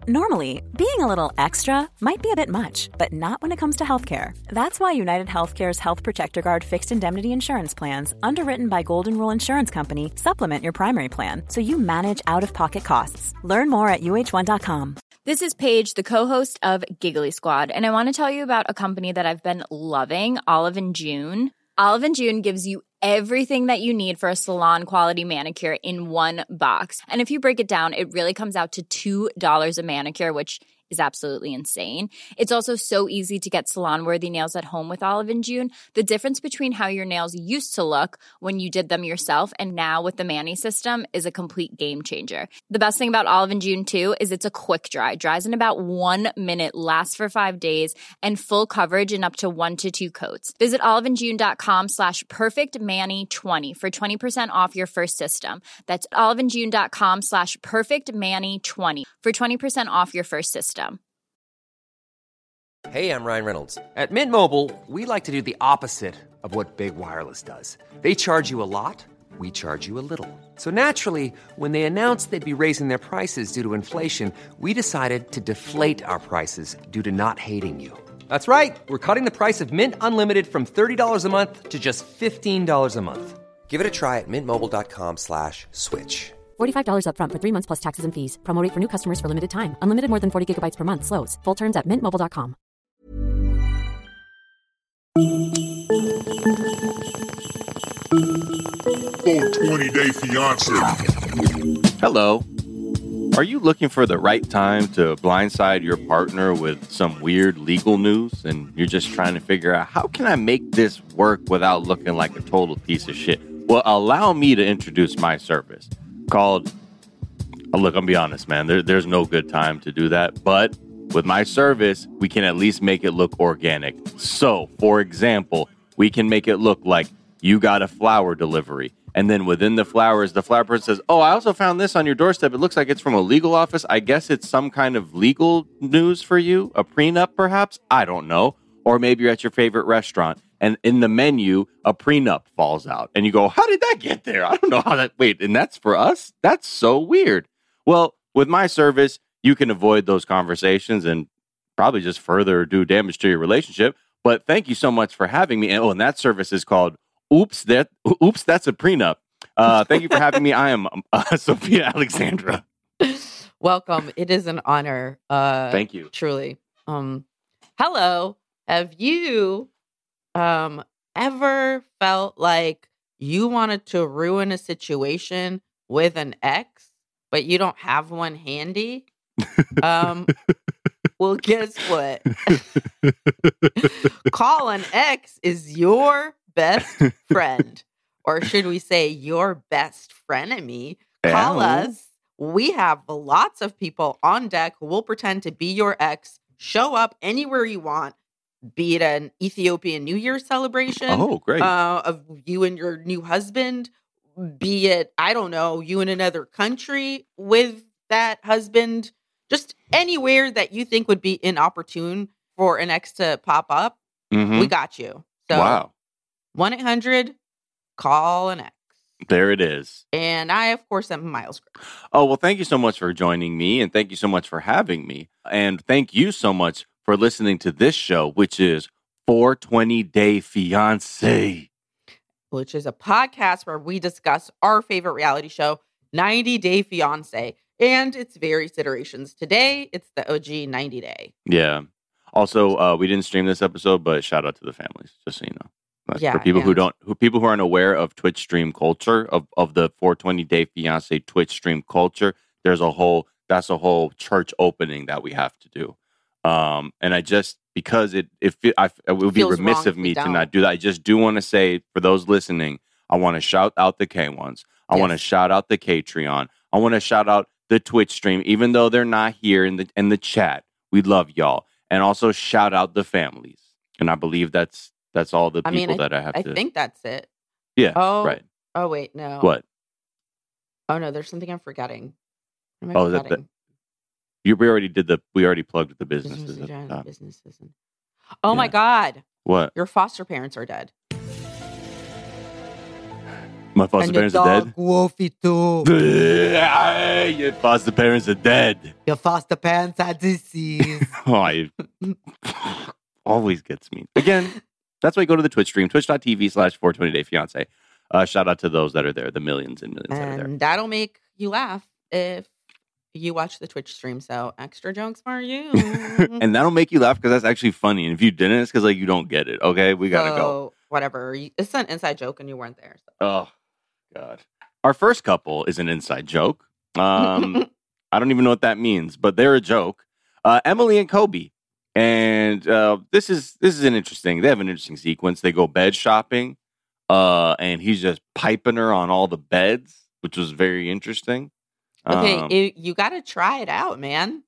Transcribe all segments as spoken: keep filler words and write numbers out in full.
Normally, being a little extra might be a bit much, but not when it comes to healthcare. That's why United Healthcare's Health Protector Guard fixed indemnity insurance plans, underwritten by Golden Rule Insurance Company, supplement your primary plan so you manage out-of-pocket costs. Learn more at U H one dot com. This is Paige, the co-host of Giggly Squad, and I want to tell you about a company that I've been loving, Olive and June. Olive and June gives you everything that you need for a salon-quality manicure in one box. And if you break it down, it really comes out to two dollars a manicure, which is absolutely insane. It's also so easy to get salon-worthy nails at home with Olive and June. The difference between how your nails used to look when you did them yourself and now with the Mani system is a complete game changer. The best thing about Olive and June, too, is it's a quick dry. Dries in about one minute, lasts for five days, and full coverage in up to one to two coats. Visit oliveandjune.com slash perfectmani20 for twenty percent off your first system. That's oliveandjune.com slash perfectmani20 for twenty percent off your first system. Hey, I'm Ryan Reynolds. At Mint Mobile, we like to do the opposite of what Big Wireless does. They charge you a lot, we charge you a little. So naturally, when they announced they'd be raising their prices due to inflation, we decided to deflate our prices due to not hating you. That's right. We're cutting the price of Mint Unlimited from thirty dollars a month to just fifteen dollars a month. Give it a try at mintmobile.com slash switch. forty-five dollars up front for three months plus taxes and fees. Promo rate for new customers for limited time. Unlimited more than forty gigabytes per month. Slows full terms at mint mobile dot com. four twenty Day Fiance. Hello. Are you looking for the right time to blindside your partner with some weird legal news and you're just trying to figure out how can I make this work without looking like a total piece of shit? Well, allow me to introduce my service called, oh, look, I'm be honest, man, there, there's no good time to do that. But with my service, we can at least make it look organic. So, for example, we can make it look like you got a flower delivery. And then within the flowers, the flower person says, oh, I also found this on your doorstep. It looks like it's from a legal office. I guess it's some kind of legal news for you. A prenup, perhaps? I don't know. Or maybe you're at your favorite restaurant and in the menu, a prenup falls out. And you go, how did that get there? I don't know how that, wait, and that's for us? That's so weird. Well, with my service, you can avoid those conversations and probably just further do damage to your relationship. But thank you so much for having me. And, oh, and that service is called Oops, that Oops, That's a Prenup. Uh, thank you for having me. I am uh, Sophia Alexandra. Welcome. It is an honor. Uh, thank you. Truly. Um, hello. Have you um, ever felt like you wanted to ruin a situation with an ex, but you don't have one handy? Um, well, guess what? Call an ex is your best friend, or should we say your best frenemy. Call Yeah. us. We have lots of people on deck who will pretend to be your ex. Show up anywhere you want, be it an Ethiopian New Year celebration Oh, great. uh, of you and your new husband, be it, I don't know, you in another country with that husband, just anywhere that you think would be inopportune for an ex to pop up. Mhm. We got you. So Wow. one eight hundred call an ex. There it is. And I, of course, am Miles Gray. Oh, well, thank you so much for joining me, and thank you so much for having me. And thank you so much for listening to this show, which is four twenty Day Fiance. Which is a podcast where we discuss our favorite reality show, ninety Day Fiance, and its various iterations. Today, it's the O G ninety Day. Yeah. Also, uh, we didn't stream this episode, but shout out to the families, just so you know. That's Yeah, for people who and- don't, who people who aren't aware of Twitch stream culture, of, of the four twenty Day Fiance Twitch stream culture, there's a whole, that's a whole church opening that we have to do. Um, and I just, because it, it, I, it would be Feels remiss wrong of if we me to don't. not do that. I just do want to say, for those listening, I want to shout out the K ones. I want to Yes. shout out the Patreon. I want to shout out the Twitch stream, even though they're not here in the in the chat. We love y'all. And also shout out the families. And I believe that's that's all the I people mean, that I have I to. think that's it. yeah, Oh, right. Oh, wait, no. What? Oh, no, there's something I'm forgetting. What am I Oh, that, that forgetting? you we already did the we already plugged the businesses. Businesses, at the yeah, top. businesses. and- Oh, my Yeah. God. What? Your foster parents are dead. My foster and your parents are dog Wolfie too. dead. Your foster parents are dead. Your foster parents had disease. Oh, it always gets me. Again, that's why you go to the Twitch stream, twitch.tv slash 420day fiance. Uh, shout out to those that are there, the millions and millions that are there. And that'll make you laugh if you watch the Twitch stream. So extra jokes for you. And that'll make you laugh because that's actually funny. And if you didn't, it's because like you don't get it. Okay, we gotta so, go. Whatever. It's an inside joke and you weren't there. So. Oh, God. Our first couple is an inside joke. Um, I don't even know what that means, but they're a joke. Uh, Emily and Kobe. And uh, this is this is an interesting, they have an interesting sequence. They go bed shopping, uh, and he's just piping her on all the beds, which was very interesting. Okay, Um, it, you got to try it out, man.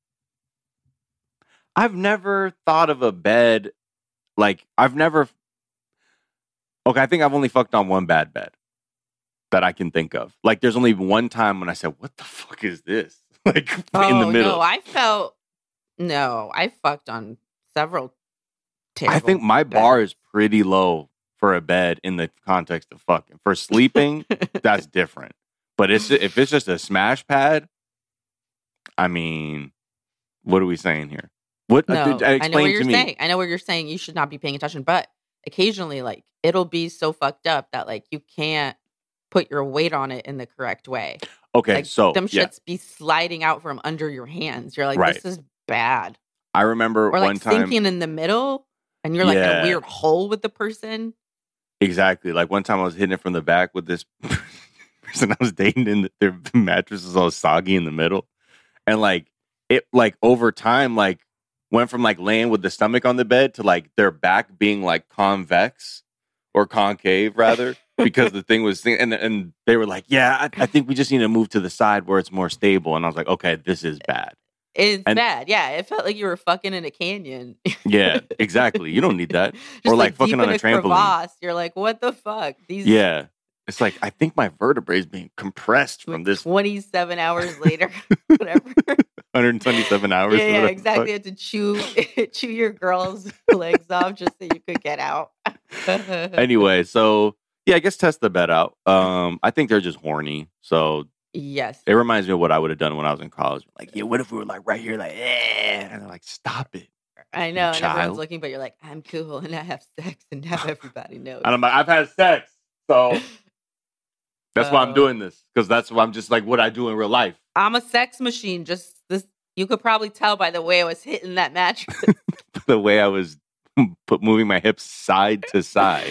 I've never thought of a bed, like, I've never, okay, I think I've only fucked on one bad bed that I can think of. Like, there's only one time when I said, what the fuck is this? Like, Oh, in the middle. no, I felt, no, I fucked on several terrible I think my beds. bar is pretty low for a bed in the context of fucking. For sleeping, that's different. But it's if it's just a smash pad, I mean, what are we saying here? What? No, uh, I know what explain you're to me. saying. I know what you're saying. You should not be paying attention, but occasionally, like, it'll be so fucked up that, like, you can't put your weight on it in the correct way. Okay, Like, so them yeah, shits be sliding out from under your hands. You're like, Right. this is bad. I remember Or, like, one time. sinking in the middle, and you're, like, in Yeah. a weird hole with the person. Exactly. Like one time I was hitting it from the back with this person I was dating, and their mattress was all soggy in the middle. And like it like over time, like went from like laying with the stomach on the bed to like their back being like convex or concave rather, because the thing was and and they were like, yeah, I, I think we just need to move to the side where it's more stable. And I was like, okay, this is bad. It's And- bad. Yeah, it felt like you were fucking in a canyon. Yeah, exactly. You don't need that. Just or like, deep fucking on in a trampoline. crevasse. You're like, what the fuck? These Yeah. It's like, I think my vertebrae is being compressed from this twenty-seven hours later, whatever. one hundred twenty-seven hours. yeah, yeah, whatever the exactly. fuck. You had to chew chew your girl's legs off just so you could get out. Anyway, so yeah, I guess test the bed out. Um, I think they're just horny. So yes. it reminds me of what I would have done when I was in college. Like, yeah, what if we were like right here, like, eh? And they're like, stop it. I know, and child. everyone's looking, but you're like, I'm cool, and I have sex, and now everybody knows. And I'm like, I've had sex, so that's why I'm Uh, doing this, because that's why I'm just like what I do in real life. I'm a sex machine. Just this, you could probably tell by the way I was hitting that mattress. The way I was put moving my hips side to side.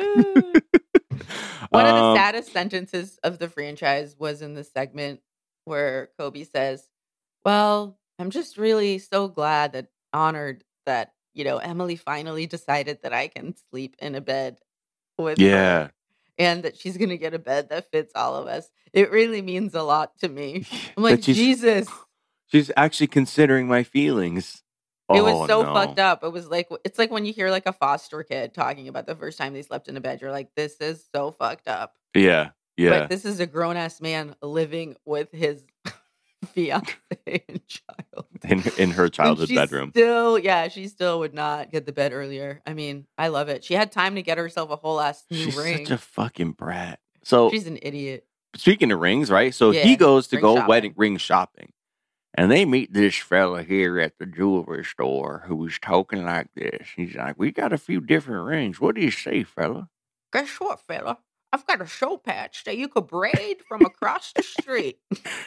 One of the Um, saddest sentences of the franchise was in the segment where Kobe says, well, I'm just really so glad that honored that, you know, Emily finally decided that I can sleep in a bed with Yeah. her and that she's going to get a bed that fits all of us. It really means a lot to me. I'm like, That she's- Jesus. She's actually considering my feelings. It Oh, was so no. fucked up. It was like, it's like when you hear like a foster kid talking about the first time they slept in a bed. You're like, this is so fucked up. Yeah. Yeah. But this is a grown ass man living with his fiance and child. in in her And childhood she bedroom. Still, yeah, she still would not get the bed earlier. I mean, I love it. She had time to get herself a whole ass new She's ring. such a fucking brat. So She's an idiot. speaking of rings, right? So Yeah, he goes to ring go shopping. wedding ring shopping. And they meet this fella here at the jewelry store who's talking like this. He's like, we got a few different rings. What do you say, fella? Guess what, fella? I've got a show patch that you could braid from across the street.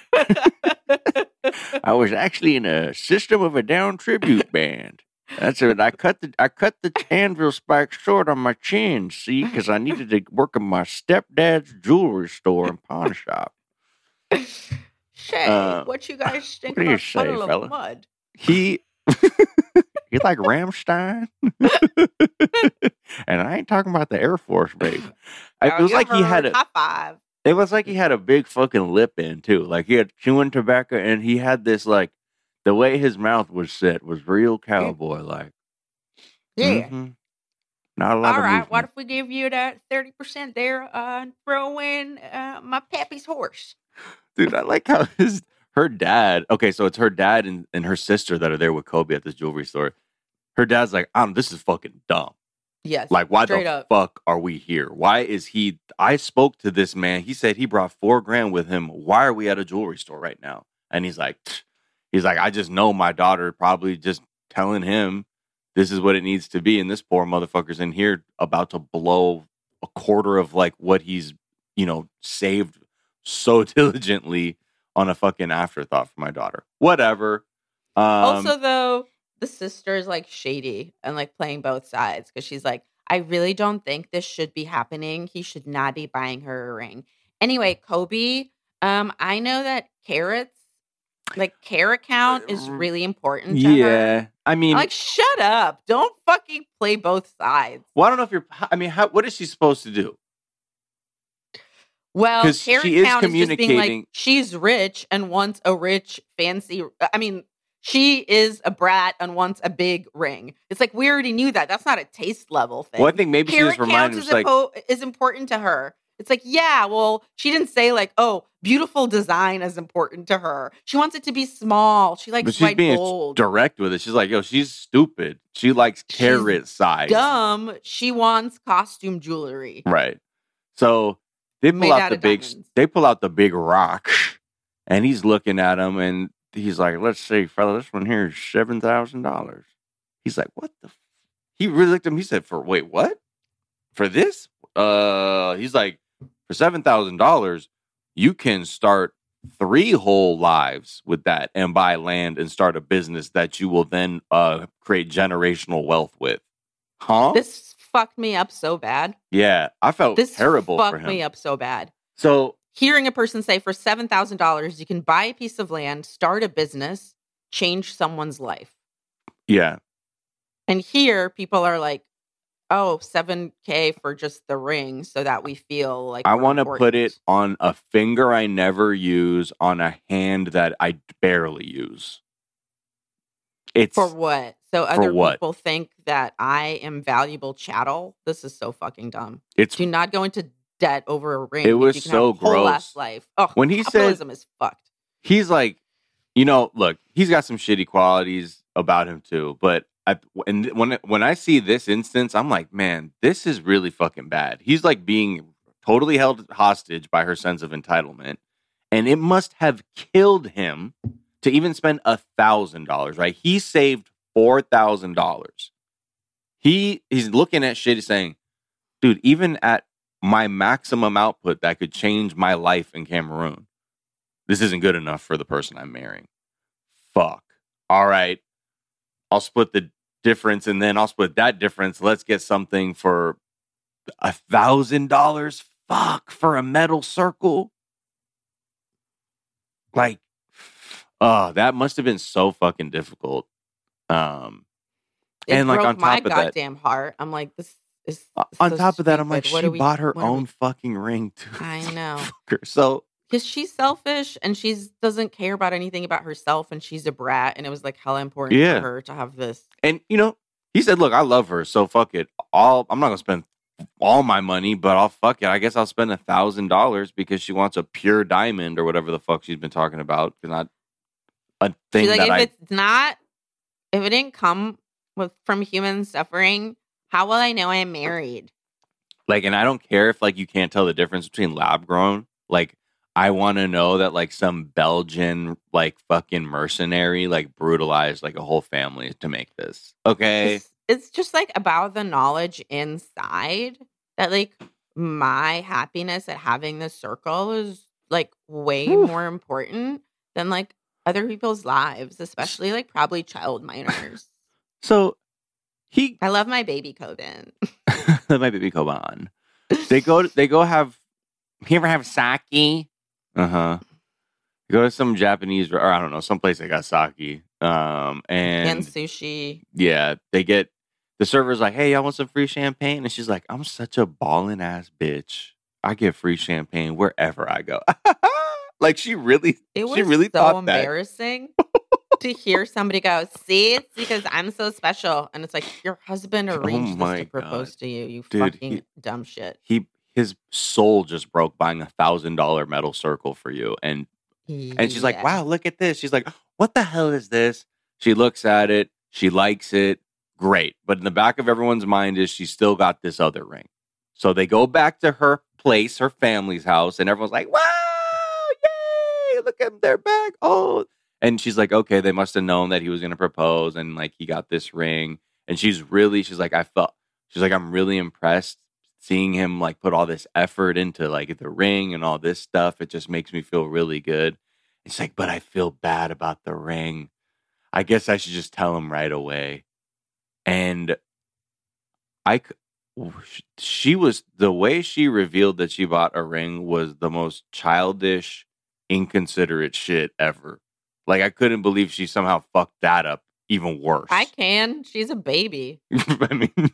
I was actually in a System of a Down tribute band. That's it. I cut the I cut the anvil spike short on my chin, see, because I needed to work in my stepdad's jewelry store and pawn shop. Shay, Uh, what you guys think what do you about say, Puddle fella? of Mud? He he like Ramstein, and I ain't talking about the Air Force, babe. I- Oh, It was you like he had heard. a. high five. It was like he had a big fucking lip in too. Like he had chewing tobacco, and he had this like the way his mouth was set was real cowboy like. Yeah. Not a lot All of right. movement. What if we give you that thirty percent there? Uh, and throw in uh, my pappy's horse. Dude, I like how his her dad. Okay, so it's her dad and, and her sister that are there with Kobe at this jewelry store. Her dad's like, "Um, this is fucking dumb." Yes. Like, why straight the up. fuck are we here? Why is he? I spoke to this man. He said he brought four grand with him. Why are we at a jewelry store right now? And he's like, he's like, I just know my daughter probably just telling him this is what it needs to be. And this poor motherfucker's in here about to blow a quarter of like what he's, you know, saved so diligently on a fucking afterthought for my daughter. Whatever. Um, Also, though, the sister is like shady and like playing both sides because she's like, I really don't think this should be happening. He should not be buying her a ring. Anyway, Kobe, um, I know that carrots, like carrot count is really important to yeah. her. I mean, I'm like, shut up. Don't fucking play both sides. well, I don't know if you're, I mean, how, what is she supposed to do? Well, 'Cause carrot she is count is just being communicating- like, she's rich and wants a rich, fancy, I mean, she is a brat and wants a big ring. It's like, we already knew that. That's not a taste level thing. Well, I think maybe she Carrot just reminded count us is, like, impo- is important to her. It's like, yeah, well, she didn't say like, oh, beautiful design is important to her. She wants it to be small. She likes but she's white being gold. direct with it. She's like, yo, she's stupid. She likes She's carrot size. Dumb. She wants costume jewelry. Right. So they pull Made out out the of big, diamonds. they pull out the big rock, and he's looking at him, and he's like, let's see, fella, this one here is seven thousand dollars. He's like, what the? F-? He really looked at him. He said, for wait, what? For this? Uh, he's like, for seven thousand dollars, you can start three whole lives with that and buy land and start a business that you will then uh create generational wealth with. Huh? This fucked me up so bad. Yeah, I felt This terrible fucked for him. me up so bad. So Hearing a person say for seven thousand dollars, you can buy a piece of land, start a business, change someone's life. yeah, And here people are like, oh, seven K for just the ring so that we feel like I we're want to put important. it on a finger I never use, on a hand that I barely use. It's For what? So other what? people think that I am valuable chattel? This is so fucking dumb. it's Do not go into debt over a ring. It if was you can so have a whole gross. ass life. Oh, When he said- capitalism is fucked. he's like, you know, look, he's got some shitty qualities about him too. But I, and when when I see this instance, I'm like, man, this is really fucking bad. He's like being totally held hostage by her sense of entitlement, and it must have killed him to even spend a thousand dollars. Right? He saved four thousand dollars. He he's looking at shit, he's saying, dude, even at my maximum output that could change my life in Cameroon, this isn't good enough for the person I'm marrying. Fuck. All right. I'll split the difference, and then I'll split that difference. Let's get something for a thousand dollars. Fuck, for a metal circle. Like, oh, that must have been so fucking difficult. Um, It and like broke on top my of that, goddamn heart. I'm like, this is uh, on so top of that, I'm stupid. like, What she are we- bought her what are we- own fucking ring too. I know. Fuck her. So Because she's selfish and she doesn't care about anything about herself, and she's a brat, and it was like hella important Yeah. for her to have this. And you know, he said, "Look, I love her, so fuck it. All I'm not gonna spend all my money, but I'll fuck it. I guess I'll spend a thousand dollars because she wants a pure diamond or whatever the fuck she's been talking about. Not a thing She's like, that if I. it's not, if it didn't come with from human suffering, how will I know I'm married? Like, and I don't care if like you can't tell the difference between lab grown. Like, I want to know that like some Belgian like fucking mercenary like brutalized like a whole family to make this. Okay, It's, it's just like about the knowledge inside that like my happiness at having this circle is like way Whew. more important than like other people's lives, especially like probably child minors. so he I love my baby Coben. that might be Koban. They go. They go have. You ever have sake? Uh huh. Go to some Japanese, or I don't know, someplace that got sake. Um, and, And sushi. yeah, they get the server's like, "Hey, y'all want some free champagne?" And she's like, "I'm such a ballin' ass bitch. I get free champagne wherever I go." Like she really, It was she really so thought that. embarrassing to hear somebody go, see, it's because I'm so special. And it's like, your husband arranged this Oh my to propose God. to you, you Dude, fucking he- dumb shit. He his soul just broke buying a thousand dollar metal circle for you, and And she's like, Yeah. wow, look at this. She's like, what the hell is this? She looks at it. She likes it. Great. But in the back of everyone's mind is she still got this other ring. So they go back to her place, her family's house, and everyone's like, wow, yay, look at their back. Oh, and she's like, okay, they must have known that he was going to propose, and like he got this ring. And she's really, she's like, I felt, she's like, I'm really impressed seeing him like put all this effort into like the ring and all this stuff. It just makes me feel really good. It's like, but I feel bad about the ring. I guess I should just tell him right away. And I, she was, the way she revealed that she bought a ring was the most childish, inconsiderate shit ever. Like, I couldn't believe she somehow fucked that up even worse. I can. She's a baby. I mean,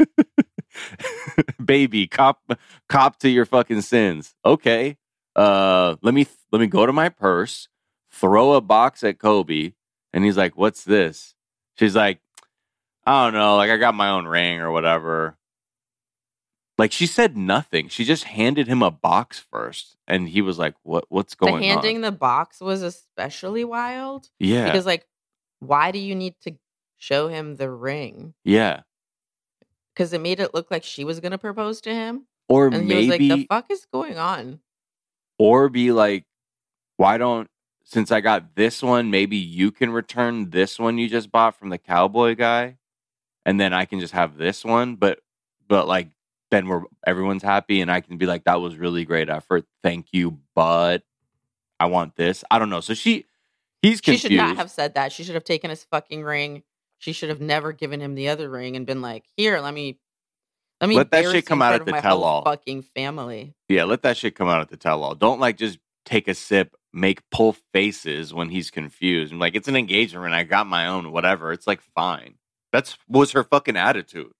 baby, cop, cop to your fucking sins. Okay. Uh, let me, let me go to my purse, throw a box at Kobe. And he's like, what's this? She's like, I don't know. Like, I got my own ring or whatever. Like, she said nothing. She just handed him a box first. And he was like, what? What's going on? The handing on? The box was especially wild. Yeah. Because, like, why do you need to show him the ring? Yeah. Because it made it look like she was going to propose to him. Or and maybe. he was like, the fuck is going on? Or be like, why don't, since I got this one, maybe you can return this one you just bought from the cowboy guy. And then I can just have this one. But, but like, then we're, everyone's happy. And I can be like, that was really great effort. Thank you. But I want this. I don't know. So she, he's confused. She should not have said that. She should have taken his fucking ring. She should have never given him the other ring and been like, here, let me, let me let that shit come out at the tell all. Fucking family. Yeah. Let that shit come out at the tell all. Don't like just take a sip, make pull faces when he's confused. I'm like, it's an engagement ring. I got my own, whatever. It's like, fine. That's was her fucking attitude.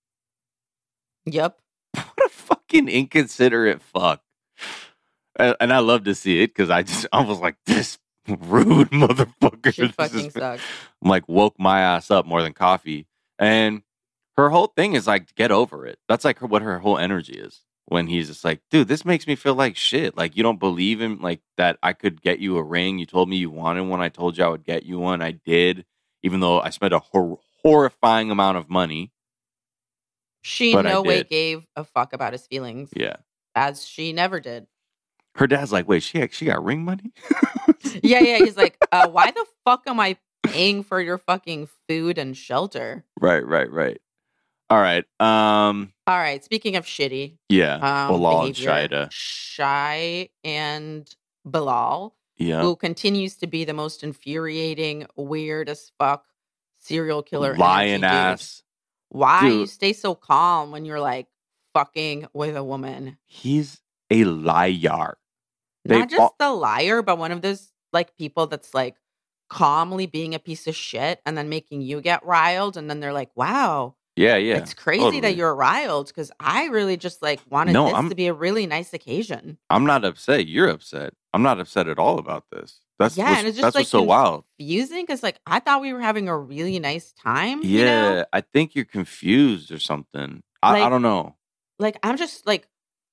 Yep. What a fucking inconsiderate fuck. And I love to see it because I just, I was like, this rude motherfucker. She fucking sucks. I'm like, woke my ass up more than coffee. And her whole thing is like, get over it. That's like her, what her whole energy is. When he's just like, dude, this makes me feel like shit. Like, you don't believe in, like, that I could get you a ring. You told me you wanted one. I told you I would get you one. I did, even though I spent a hor- horrifying amount of money. She in no way gave a fuck about his feelings. Yeah. As she never did. Her dad's like, wait, she she got ring money? yeah, yeah. He's like, uh, why the fuck am I paying for your fucking food and shelter? Right, right, right. All right. Um, All right. Speaking of shitty. Yeah. Um, Bilal and behavior, Shida. Shai and Bilal. Yeah. Who continues to be the most infuriating, weird as fuck serial killer. Lion ass. Why Dude. you stay so calm when you're like fucking with a woman? He's a liar. Not just all- the liar, but one of those like people that's like calmly being a piece of shit and then making you get riled. And then they're like, wow. Yeah, yeah. It's crazy totally. that you're riled because I really just like wanted No, this I'm- to be a really nice occasion. I'm not upset. You're upset. I'm not upset at all about this. That's Yeah, what's, and it's just that's like what's so wild. confusing because like I thought we were having a really nice time. Yeah, you know? I think you're confused or something. I, Like- I don't know. Like I'm just like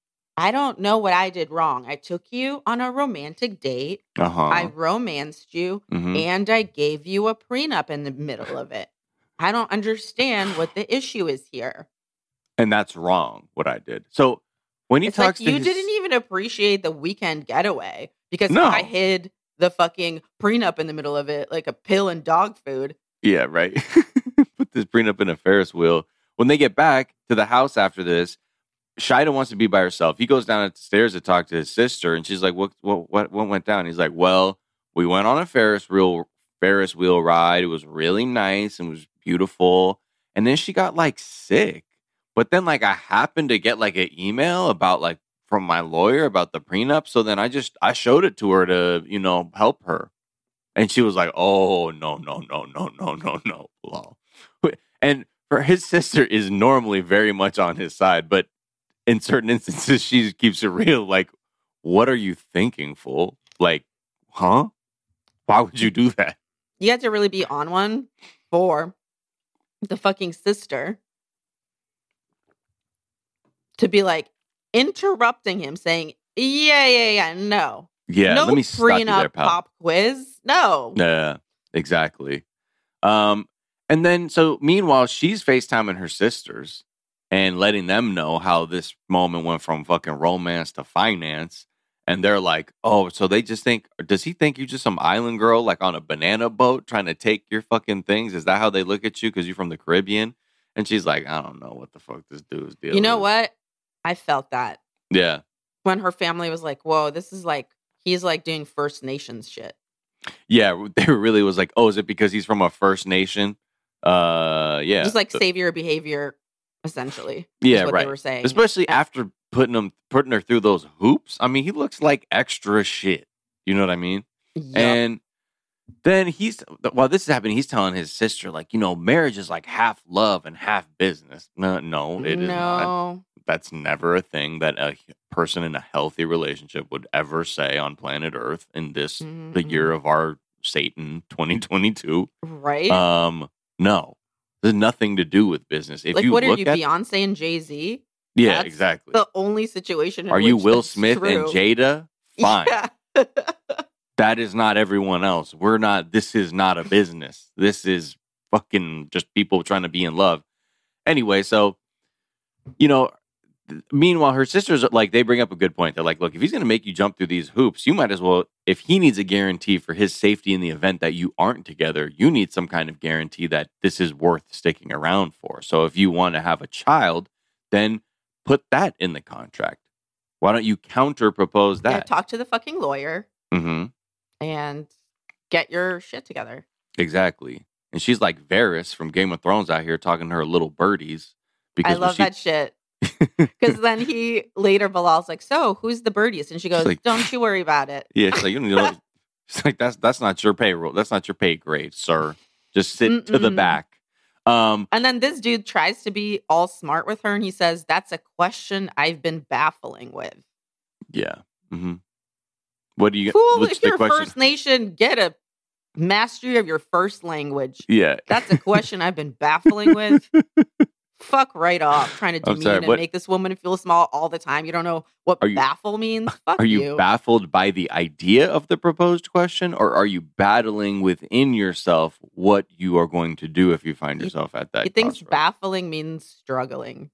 I don't know what I did wrong. I took you on a romantic date. Uh huh. I romanced you, Mhm. and I gave you a prenup in the middle of it. I don't understand what the issue is here. And that's wrong. What I did. So when he It's like talks to you his, didn't even appreciate the weekend getaway because No. I hid the fucking prenup in the middle of it like a pill and dog food. Yeah, right. Put this prenup in a Ferris wheel. When they get back to the house after this, Shida wants to be by herself. He goes down the stairs to talk to his sister, and she's like, "What? What? What, what went down?" He's like, "Well, we went on a Ferris wheel Ferris wheel ride. It was really nice and was beautiful. And then she got like sick. But then like I happened to get like an email about like from my lawyer about the prenup. So then I just I showed it to her to you know help her, and she was like, "Oh no no no no no no no." Lol. And for his sister is normally very much on his side, but in certain instances, she keeps it real. Like, what are you thinking, fool? Like, huh? Why would you do that? You had to really be on one for the fucking sister to be like interrupting him, saying, "Yeah, yeah, yeah, no, Yeah, no let me stop you prenup there, pal. pop quiz, no." Yeah, exactly. Um, And then, so meanwhile, she's FaceTiming her sisters and letting them know how this moment went from fucking romance to finance. And they're like, oh, so they just think, does he think you're just some island girl like on a banana boat trying to take your fucking things? Is that how they look at you because you're from the Caribbean? And she's like, I don't know what the fuck this dude's deal You know is. what? I felt that. Yeah. When her family was like, whoa, this is like, he's like doing First Nations shit. Yeah, they really was like, oh, is it because he's from a First Nation? Uh, yeah. Just like savior behavior, essentially. Yeah, is what right. they were saying. Especially And- after putting him, putting her through those hoops. I mean, he looks like extra shit. You know what I mean? Yup. And then he's, while this is happening, he's telling his sister, like, you know, marriage is like half love and half business. No, no, it is not. no. That's never a thing that a person in a healthy relationship would ever say on planet Earth in this, the Mhm. year of our Satan twenty twenty-two. Right? Um, no, there's nothing to do with business. If like, you what are look you, at, Beyonce and Jay-Z? yeah, That's exactly. The only situation in Are you which Will that's Smith true. and Jada? Fine. Yeah. That is not everyone else. We're not, this is not a business. This is fucking just people trying to be in love. Anyway, so, you know, th- meanwhile, her sisters, like, they bring up a good point. They're like, look, if he's going to make you jump through these hoops, you might as well, if he needs a guarantee for his safety in the event that you aren't together, you need some kind of guarantee that this is worth sticking around for. So if you want to have a child, then put that in the contract. Why don't you counter propose Yeah, that? talk to the fucking lawyer Mm-hmm. and get your shit together. Exactly. And she's like Varys from Game of Thrones out here talking to her little birdies. Because I when love she, that shit. Because then he later, Bilal's like, so who's the birdies? And she goes, like- don't you worry about it. Yeah, she's like, you know, she's like, that's that's not your payroll. That's not your pay grade, sir. Just sit to the Mm-mm. back. Um, And then this dude tries to be all smart with her and he says, that's a question I've been baffling with. yeah. Mm-hmm. What do you? Fool, What's if the you're question? First Nation, get a mastery of your first language. Yeah. That's a question I've been baffling with. Fuck right off, trying to I'm demean sorry, and what- make this woman feel small all the time. You don't know what Are you- baffle means? Fuck Are you, you. baffled by the idea of the proposed question, or are you battling within yourself what you are going to do if you find He- yourself at that? He thinks crossroads? baffling means struggling.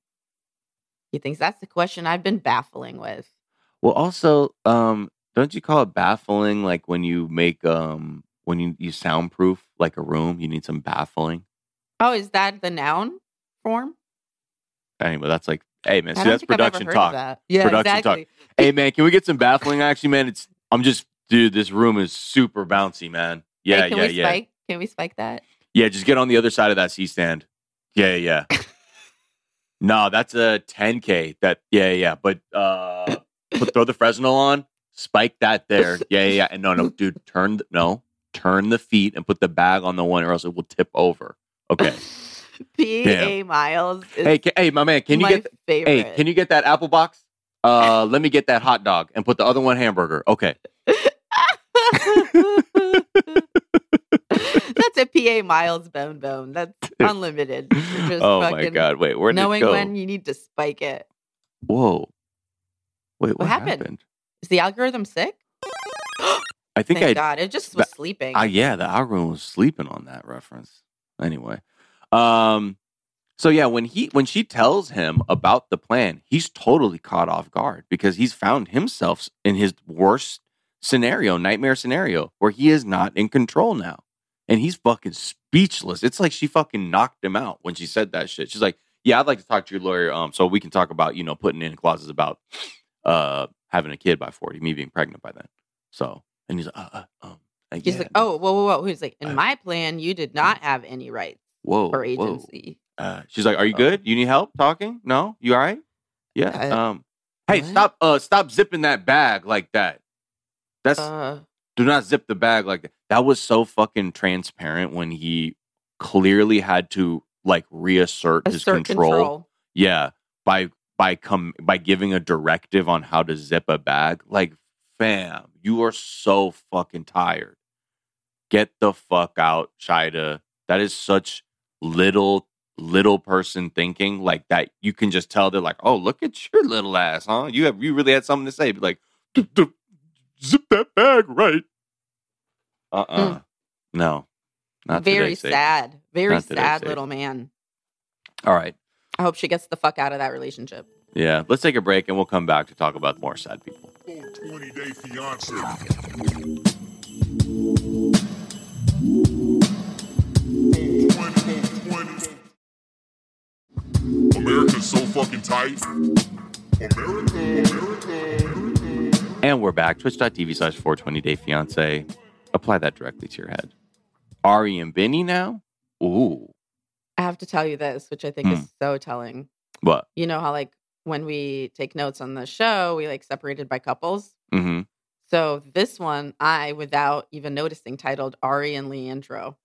He thinks that's the question I've been baffling with. Well, also, um, don't you call it baffling? Like when you make um, when you you soundproof like a room, you need some baffling. Oh, is that the noun form? Anyway, that's like, hey man, I see don't that's think I've ever production heard talk. of that. Yeah, Production exactly. talk. Hey man, can we get some baffling? Actually, man, it's I'm just dude. This room is super bouncy, man. Yeah, Hey, can yeah, we yeah, spike? Can we spike that? yeah. Just get on the other side of that C stand. Yeah, yeah. yeah. No, that's a ten K. That yeah, yeah. But uh, put throw the Fresnel on, spike that there. Yeah, yeah, yeah. And no, no, dude, turn the, no, turn the feet and put the bag on the one, or else it will tip over. Okay. P A Miles is Hey, ca- hey, my man, can you my get favorite. hey, can you get that apple box? Uh, let me get that hot dog and put the other one hamburger. Okay. That's a P A Miles bone bone. That's unlimited. You're just Oh my fucking god! Wait, where did knowing it go? when you need to spike it. Whoa! Wait, what, What happened? happened? Is the algorithm sick? I think Thank I, God. It just was that- sleeping. uh, yeah, the algorithm was sleeping on that reference. Anyway, um, so yeah, when he when she tells him about the plan, he's totally caught off guard because he's found himself in his worst scenario, nightmare scenario, where he is not in control now, and he's fucking speechless. It's like she fucking knocked him out when she said that shit. She's like, "Yeah, I'd like to talk to your lawyer, um, so we can talk about you know putting in clauses about uh having a kid by forty, me being pregnant by then." So, and he's like, uh, uh, um, uh, He's yeah, like, oh, whoa, whoa, whoa. He's like, in I- my plan, you did not have any rights whoa, or whoa. agency. Uh, she's like, "Are you Oh. good? You need help talking? No, you all right? Yeah. Uh, um, hey, what? stop, uh, stop zipping that bag like that. That's Uh, do not zip the bag like that. That was so fucking transparent when he clearly had to like reassert his assert control. control. Yeah, by by come by giving a directive on how to zip a bag. Like, fam, you are so fucking tired. Get the fuck out, Shida. That is such little little person thinking. Like that, you can just tell they're like, "Oh, look at your little ass, huh? You have you really had something to say?" Be like, "D- d- zip that bag right." Uh uh Mm. no. Not Very today, sad. Very Not today, sad Satan. little man. All right. I hope she gets the fuck out of that relationship. Yeah. Let's take a break and we'll come back to talk about more sad people. twenty day fiance. America's so fucking tight. America, America. And we're back. Twitch.tv slash 420 day fiance. Apply that directly to your head. Ari and Benny now? Ooh. I have to tell you this, which I think Hmm. is so telling. What? You know how, like, when we take notes on the show, we, like, separated by couples? Mm-hmm. So this one, I, without even noticing, titled Ari and Leandro.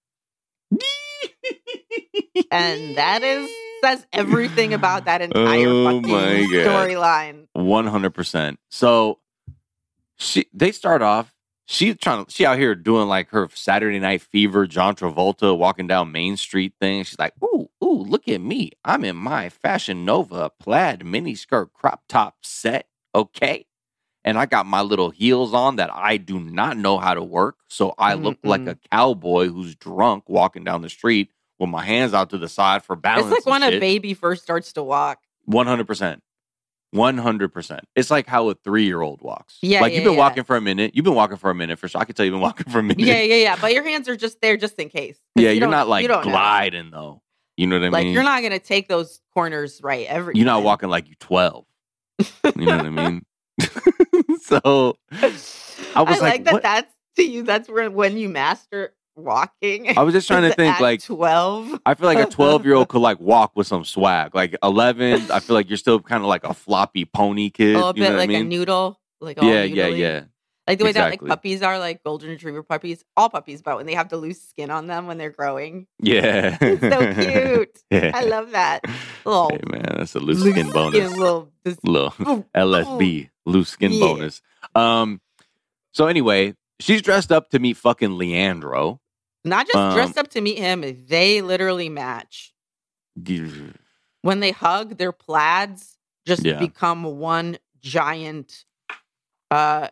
And that is says everything about that entire Oh fucking my God. storyline. one hundred percent. So she they start off, she's trying to, she out here doing like her Saturday Night Fever, John Travolta walking down Main Street thing. She's like, ooh, ooh, look at me. I'm in my Fashion Nova plaid miniskirt crop top set. Okay. And I got my little heels on that I do not know how to work. So I look Mm-mm. like a cowboy who's drunk walking down the street with my hands out to the side for balance. It's like when and a shit. baby first starts to walk. one hundred percent. one hundred percent. It's like how a three-year-old walks. Yeah, Like yeah, you've been yeah. walking for a minute. You've been walking for a minute for sure. I can tell you've been walking for a minute. Yeah, yeah, yeah. But your hands are just there just in case. 'Cause Yeah, you you're don't- not like you don't know. gliding though. You know what I Like, mean? you're not going to take those corners right every You're not time. walking like you're twelve. You know what I mean? So I was I like, like that what? that's to you. That's where when you master walking. I was just trying to Is think at like twelve. I feel like a twelve-year-old could like walk with some swag. Like eleven, I feel like you're still kind of like a floppy pony kid. A little you know bit what like I a mean? noodle. Like all Yeah, yeah, noodly. yeah. Like the way Exactly. that like puppies are, like golden retriever puppies. All puppies, but when they have to lose skin on them when they're growing. Yeah. It's so cute. Yeah. I love that. Little Hey man, that's a loose loose skin bonus. skin, little, this- Little Ooh, L S B, loose skin Yeah. bonus. Um. So anyway, she's dressed up to meet fucking Leandro. Not just Um, dressed up to meet him, they literally match. When they hug, their plaids just Yeah. become one giant uh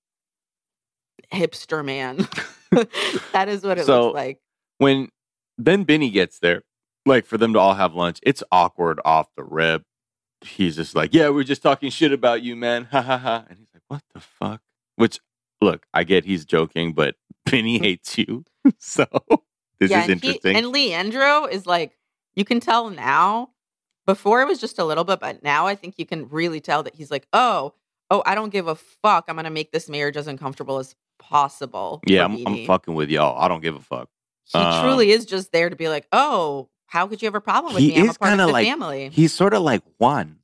hipster man. That is what it So- looks like. When then Benny gets there, like for them to all have lunch, it's awkward off the rip. He's just like, "Yeah, we're just talking shit about you, man." Ha ha ha. And he's like, "What the fuck?" Which, look, I get he's joking, but Benny hates you, so this yeah, is and he- interesting. and Leandro is like, you can tell now. Before it was just a little bit, but now I think you can really tell that he's like, oh, oh, I don't give a fuck. I'm gonna make this marriage as uncomfortable as possible. yeah, for I'm, I'm Beanie. fucking with y'all. I don't give a fuck. He Um, truly is just there to be like, oh, how could you have a problem with He me? I'm is a part kinda of the like- family. He's sort of like Juan,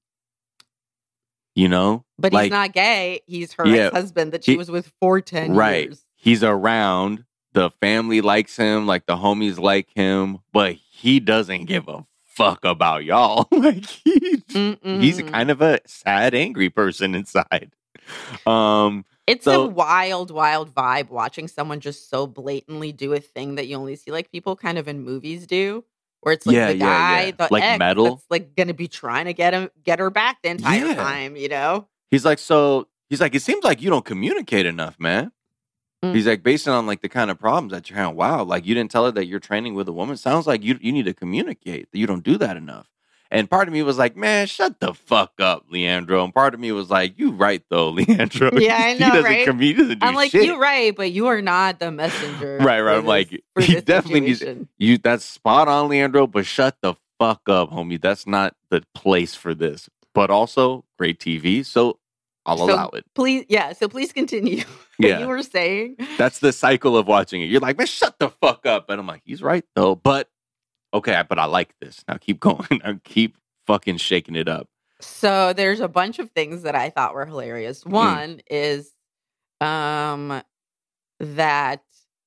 you know, But like, he's not gay. He's her Yeah, ex-husband that she he- was with for ten right. years. He's around. The family likes him, like the homies like him, but he doesn't give a fuck about y'all. Like he, he's Mm-mm. kind of a sad, angry person inside. Um, It's so- a wild, wild vibe watching someone just so blatantly do a thing that you only see like people kind of in movies do, where it's like Yeah, the yeah, guy, yeah. the Like ex Metal? that's like gonna be trying to get him, get her back the entire Yeah. time, you know? he's like, so he's like, it seems like you don't communicate enough, man. Mm. He's like, based on like the kind of problems that you're having, wow, like you didn't tell her that you're training with a woman. Sounds like you you need to communicate. That you don't do that enough. And part of me was like, man, shut the fuck up, Leandro. And part of me was like, you right though, Leandro. Yeah, I he know, doesn't right? com- he doesn't do I'm like, shit. you're right, but you are not the messenger. Right, right. for I'm like, this- for he this definitely needs- situation. You that's spot on, Leandro, but shut the fuck up, homie. That's not the place for this. But also, great T V, so I'll So allow it. Please, yeah. So please continue. Yeah. What you were saying. That's the cycle of watching it. You're like, man, shut the fuck up. And I'm like, he's right though. But okay, but I like this. Now keep going. Now keep fucking shaking it up. So there's a bunch of things that I thought were hilarious. Hmm. One is um that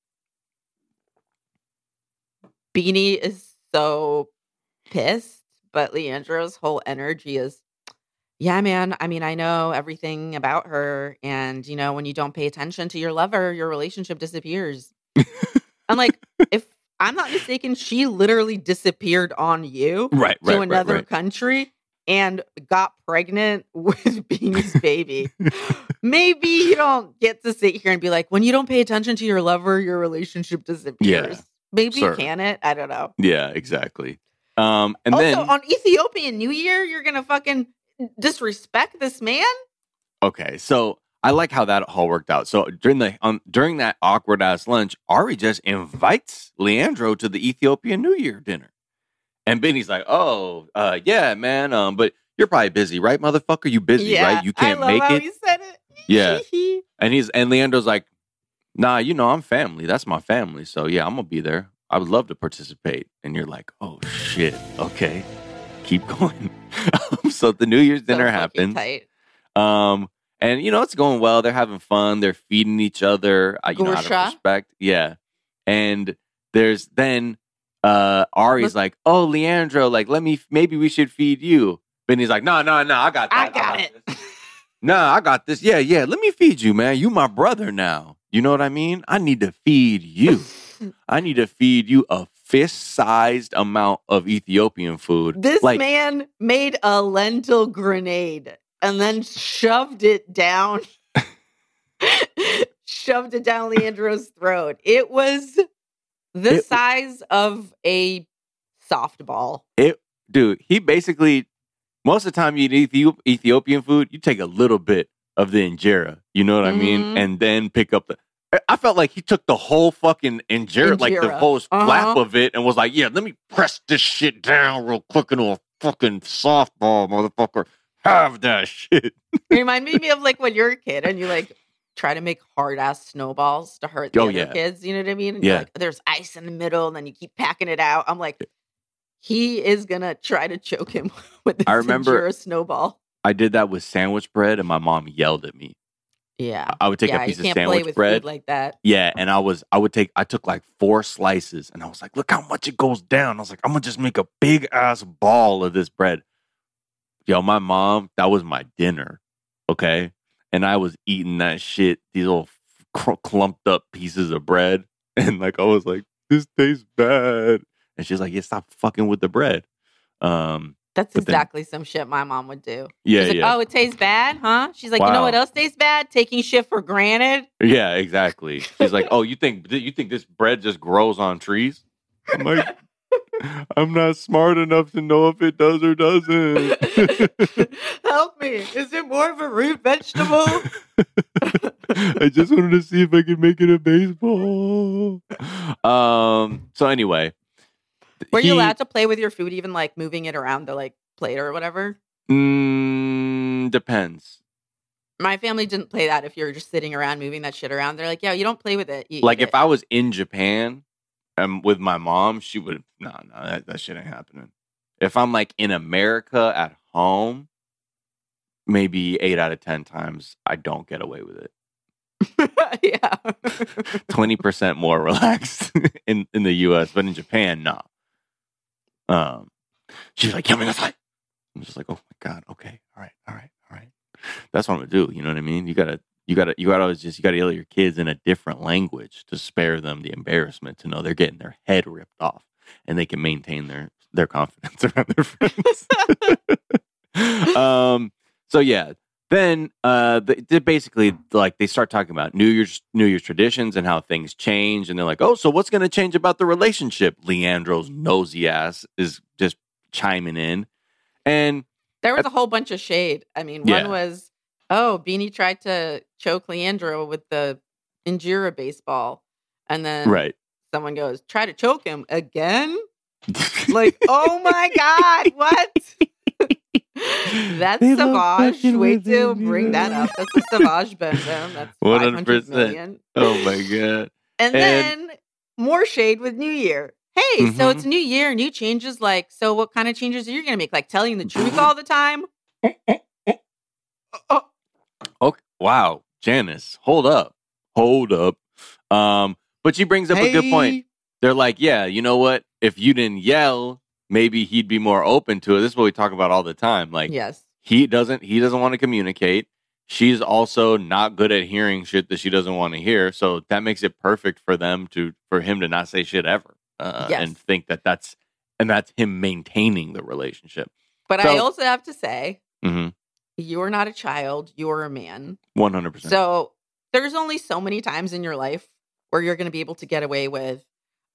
Beanie is so pissed, but Leandro's whole energy is, yeah, man. I mean, I know everything about her, and you know, when you don't pay attention to your lover, your relationship disappears. I'm like, if I'm not mistaken, she literally disappeared on you Right, to right, another right, right. country and got pregnant with Beanie's baby. Maybe you don't get to sit here and be like, when you don't pay attention to your lover, your relationship disappears. Yeah. Maybe Sir. can it? I don't know. Yeah, exactly. Um, and also, then on Ethiopian New Year, you're gonna fucking disrespect this man? okay, so I like how that all worked out. So during the um, during that awkward ass lunch, Ari just invites Leandro to the Ethiopian New Year dinner, and Benny's like, "Oh, uh, yeah, man, um, but you're probably busy, right, motherfucker? You busy, Yeah, right? You can't I love make how it." he said it. Yeah. And he's and Leandro's like, "Nah, you know, I'm family. That's my family. So yeah, I'm gonna be there. I would love to participate." And you're like, "Oh shit, okay, keep going." So the New Year's dinner So fucking happens. tight. Um, and you know, it's going well. They're having fun. They're feeding each other. Uh, you know, out of Gursha. respect. Yeah. And there's then uh Ari's like, "Oh, Leandro, like, let me. Maybe we should feed you." Benny's like, "No, no, no. I got I that. got it. this." Nah, I got this. Yeah, yeah. Let me feed you, man. You my brother now. You know what I mean? I need to feed you. I need to feed you a fist-sized amount of Ethiopian food. This like, man made a lentil grenade and then shoved it down, shoved it down Leandro's throat. It was the It- size of a softball. it, dude, he basically, most of the time you eat Ethi- Ethiopian food, you take a little bit of the injera. You know what I mean? Mhm. And then pick up the. I felt like he took the whole fucking injera, like the Injera. whole Uh-huh. flap of it, and was like, "Yeah, let me press this shit down real quick into a fucking softball, motherfucker. Have that shit." It reminded me of like when you're a kid and you like try to make hard ass snowballs to hurt the Oh, other yeah. kids. You know what I mean? And Yeah. you're like, there's ice in the middle, and then you keep packing it out. I'm like, he is gonna try to choke him with this I remember- Injera snowball. I did that with sandwich bread, and my mom yelled at me. Yeah. I would take yeah, a piece you of can't play sandwich with bread. food like that. Yeah, and I was, I would take, I took like four slices, and I was like, "Look how much it goes down." I was like, "I'm gonna just make a big ass ball of this bread." Yo, my mom, that was my dinner, okay, and I was eating that shit, these little cr- clumped up pieces of bread, and like I was like, "This tastes bad," and she's like, "Yeah, stop fucking with the bread." Um, That's But then- exactly some shit my mom would do. yeah, She's like, yeah, oh, it tastes bad, huh? She's like, you know Wow. what else tastes bad? Taking shit for granted. yeah, exactly. She's like, "Oh, you think you think this bread just grows on trees?" I'm like, I'm not smart enough to know if it does or doesn't. Help me. Is it more of a root vegetable? I just wanted to see if I could make it a baseball. Um. So anyway, Were he- you allowed to play with your food, even like moving it around the like plate or whatever? Mm, depends. My family didn't play that if you're just sitting around moving that shit around. They're like, yeah, you don't play with it. You Like eat if it. I was in Japan, um, with my mom, she would. No, no, that, that shit ain't happening. If I'm like in America at home, maybe eight out of ten times I don't get away with it. yeah. Twenty percent more relaxed in in the U S, but in Japan, no. Um, she's like, "Yummy, that's right." I'm just like, "Oh my god, okay, all right, all right, all right." That's what I'm gonna do. You know what I mean? You gotta, you gotta, you gotta always just you gotta yell at your kids in a different language to spare them the embarrassment to know they're getting their head ripped off and they can maintain their their confidence around their friends. um. So yeah. Then uh, they, they basically like they start talking about New Year's New Year's traditions and how things change, and they're like, "Oh, so what's going to change about the relationship?" Leandro's nosy ass is just chiming in, and There was a whole bunch of shade. I mean, one Yeah. was, oh, Beanie tried to choke Leandro with the Injera baseball. And then right, someone goes, try to choke him again? Like, oh my God, what? That's They love Savage. fucking Wait with to him, bring that yeah. up. That's a Savage Benzem. That's one five hundred hundred percent. million. Oh my god! And, And- then more shade with New Year. Hey, so Mhm. it's New Year, new changes. Like, so what kind of changes are you going to make? Like telling the truth all the time? Okay, wow, Janice, hold up, hold up. Um, but she brings up a good point. They're like, yeah, you know what? If you didn't yell, maybe he'd be more open to it. This is what we talk about all the time. Like, Yes. he doesn't he doesn't want to communicate. She's also not good at hearing shit that she doesn't want to hear. So that makes it perfect for them to for him to not say shit ever, uh, Yes. and think that that's and that's him maintaining the relationship. But I So- also have to say, Mm-hmm. you're not a child, you're a man. One hundred percent. So there's only so many times in your life where you're going to be able to get away with,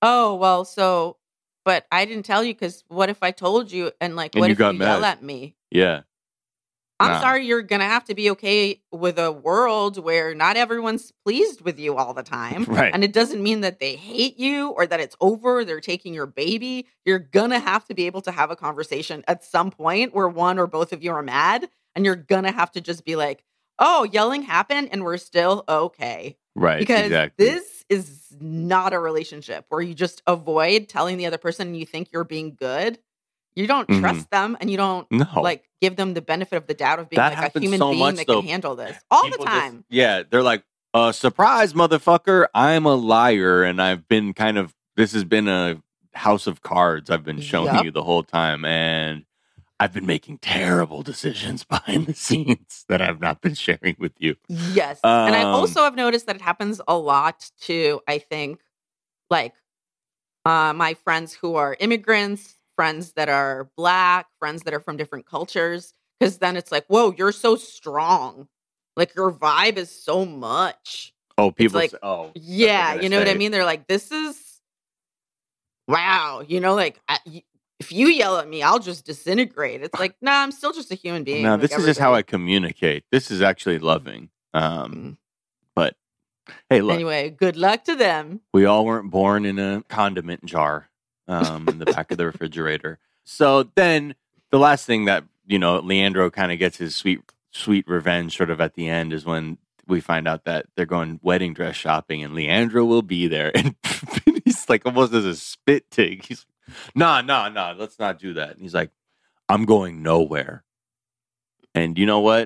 Oh, well, so, but I didn't tell you because what if I told you and like, And what you if got you yell mad. at me? Yeah. I'm Nah. sorry, you're going to have to be okay with a world where not everyone's pleased with you all the time. Right. And it doesn't mean that they hate you or that it's over, they're taking your baby. You're going to have to be able to have a conversation at some point where one or both of you are mad. And you're going to have to just be like, oh, yelling happened and we're still okay. Right. Because exactly. this is not a relationship where you just avoid telling the other person you think you're being good. You don't Mhm. trust them and you don't No. like give them the benefit of the doubt of being That like a happens human so being much, that though. can handle this all the People just- time. yeah. They're like, uh, surprise, motherfucker. I'm a liar. And I've been kind of, this has been a house of cards I've been showing Yup. you the whole time. And I've been making terrible decisions behind the scenes that I've not been sharing with you. Yes. and I Um, also have noticed that it happens a lot to, I think, like uh, my friends who are immigrants, friends that are Black, friends that are from different cultures. Because then it's like, whoa, you're so strong. Like your vibe is so much. Oh, people like, say, oh, that's Yeah, gonna you know what I say. mean? They're like, this is, wow. You know, like, I, y- if you yell at me, I'll just disintegrate. It's like, nah, I'm still just a human being. No, like this is just how I everybody. communicate. This is actually loving. Um, Mm. but hey, look, Anyway, good luck to them. we all weren't born in a condiment jar um, in the back of the refrigerator. So then the last thing that, you know, Leandro kind of gets his sweet, sweet revenge sort of at the end is when we find out that they're going wedding dress shopping and Leandro will be there. And he's like almost as a spit take. He's nah, nah, nah, let's not do that. And he's like, I'm going nowhere. And you know what?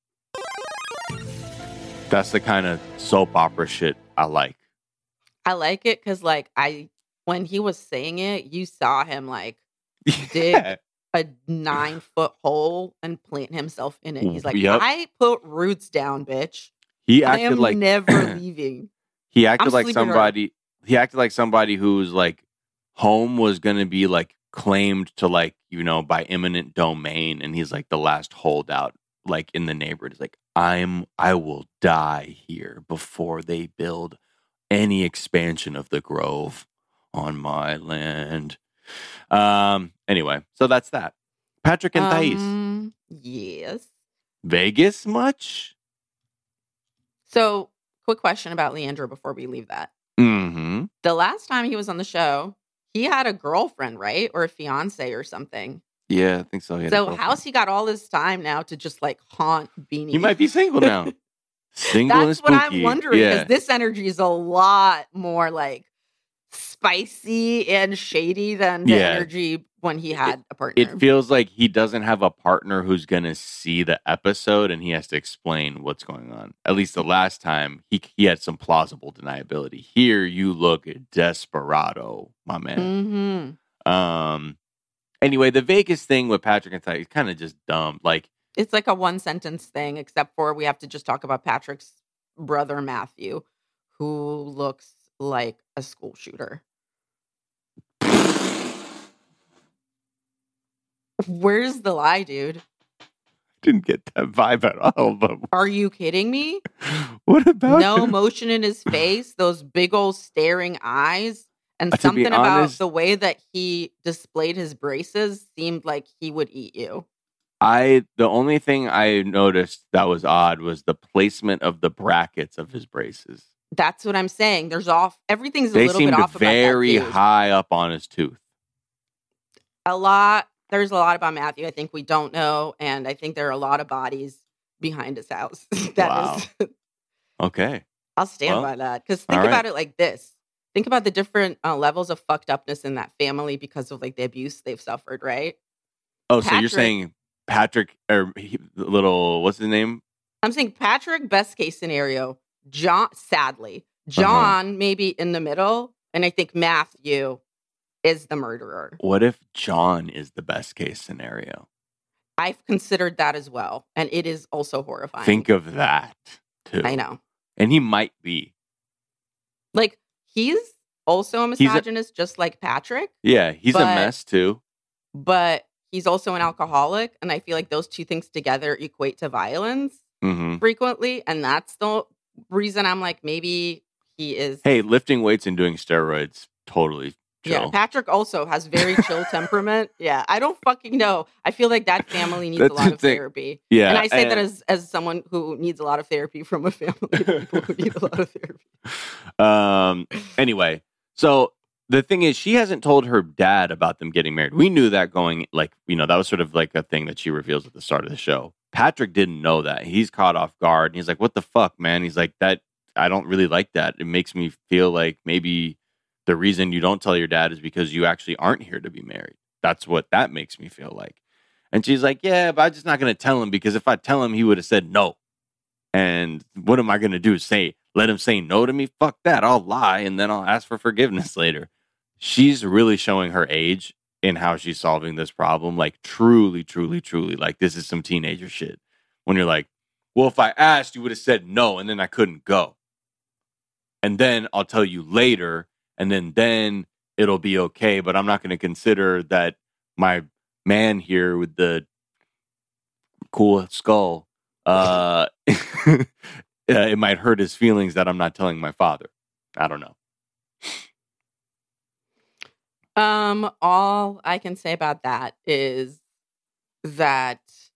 That's the kind of soap opera shit I like. I like it because, like, I when he was saying it, you saw him like dig Yeah. a nine foot hole and plant himself in it. He's like, Yep. I put roots down, bitch. He I acted am like never leaving. he acted I'm like sleeping here. somebody he acted like somebody whose like home was gonna be like claimed to like, you know, by eminent domain, and he's like the last holdout like in the neighborhood. He's like, I'm I will die here before they build any expansion of the Grove on my land. Um anyway, so that's that. Patrick and Thais. Um, yes. Vegas much? So, quick question about Leandro before we leave that. Mm-hmm. The last time he was on the show, he had a girlfriend, right? Or a fiance or something. Yeah, I think so. He had a So, girlfriend. how's he got all this time now to just like haunt Beanie? He might be single now. Single and That's what I'm spooky. wondering because Yeah. this energy is a lot more like spicy and shady than the Yeah. energy when he had a partner. It feels like he doesn't have a partner who's going to see the episode and he has to explain what's going on. At least the last time, he he had some plausible deniability. Here, you look desperado, my man. hmm Um. Anyway, the Vegas thing with Patrick and Ty is kind of just dumb. Like, It's like a one sentence thing, except for we have to just talk about Patrick's brother, Matthew, who looks like a school shooter. Where's the lie, dude? didn't get that vibe at all. But Are you kidding me? what about No him? emotion in his face, those big old staring eyes, and Uh, to be something about honest- the way that he displayed his braces seemed like he would eat you. I the only thing I noticed that was odd was the placement of the brackets of his braces. That's what I'm saying. There's off. Everything's a They little bit seemed off very about that dude. high up on his tooth. A lot. There's a lot about Matthew. I think we don't know, and I think there are a lot of bodies behind his house. That is, Okay. I'll stand Well, by that. Because think all right. about it like this. Think about the different uh, levels of fucked upness in that family because of like the abuse they've suffered, right? Oh, so you're Patrick- saying Patrick or he, little what's his name? I'm saying Patrick, best case scenario. John, sadly, Uh-huh. John maybe in the middle, and I think Matthew is the murderer. What if John is the best case scenario? I've considered that as well, and it is also horrifying. Think of that too. I know. And he might be. Like, he's also a He's a- misogynist, just like Patrick, Yeah, he's a But- mess too. but he's also an alcoholic. And I feel like those two things together equate to violence hmm frequently. And that's the reason I'm like, maybe he is. Hey, lifting weights and doing steroids totally chill. Yeah, Patrick also has very chill temperament. Yeah, I don't fucking know. I feel like that family needs That's a lot the of thing. therapy. Yeah, and I say that and- as as someone who needs a lot of therapy from a family of people who need a lot of therapy. Um. Anyway, so the thing is, she hasn't told her dad about them getting married. We knew that going, like, you know, that was sort of like a thing that she reveals at the start of the show. Patrick didn't know that. He's caught off guard. And he's like, what the fuck, man? He's like, that, I don't really like that. It makes me feel like maybe the reason you don't tell your dad is because you actually aren't here to be married. That's what that makes me feel like. And she's like, yeah, but I'm just not going to tell him, because if I tell him, he would have said no. And what am I going to do? Say, let him say no to me? Fuck that. I'll lie and then I'll ask for forgiveness later. She's really showing her age in how she's solving this problem. Like, truly, truly, truly. Like, this is some teenager shit. When you're like, well, if I asked, you would have said no, and then I couldn't go. And then I'll tell you later, and then then it'll be okay. But I'm not going to consider that my man here with the cool skull, uh, it might hurt his feelings that I'm not telling my father. I don't know. Um, all I can say about that is that